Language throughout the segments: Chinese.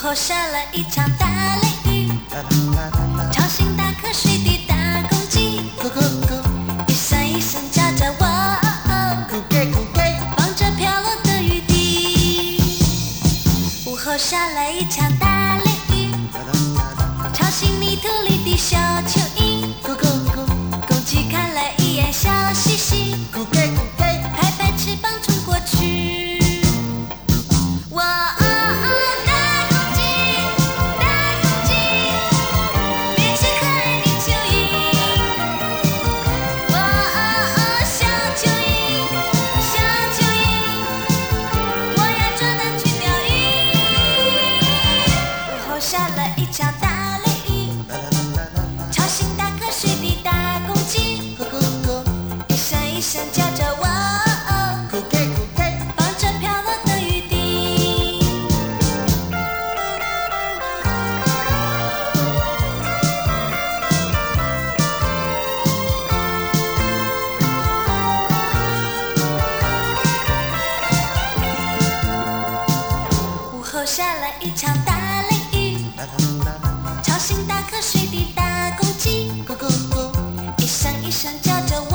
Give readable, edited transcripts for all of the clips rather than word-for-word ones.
后下了一场大雷雨，吵醒打瞌睡的大公鸡，一声一声叫着我，帮着飘落的雨滴。午后下了一场大雷雨，吵醒泥土里的小蚯蚓，公鸡看了一眼笑嘻嘻，拍拍翅膀冲过去。我下了一场大雷雨，吵醒打瞌睡的大公鸡，一声一声叫着我，帮着飘落的雨滴。午后下了一场大雷雨，吵醒打瞌睡的大公鸡，一声一声叫着我，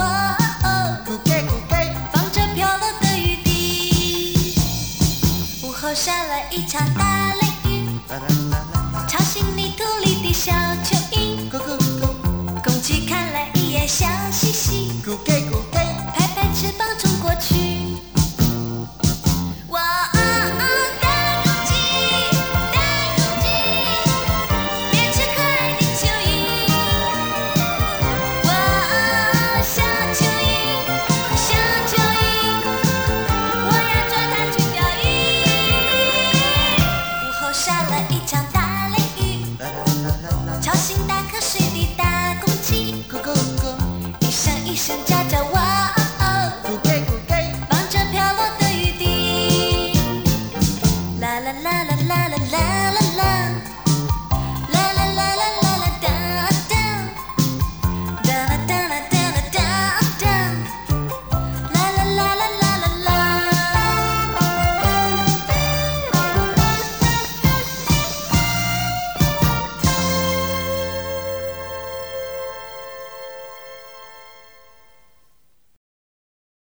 放着飘落的雨滴。午后下了一场大雷雨，吵醒泥土里的小蚯蚓，公鸡看了一眼笑嘻嘻。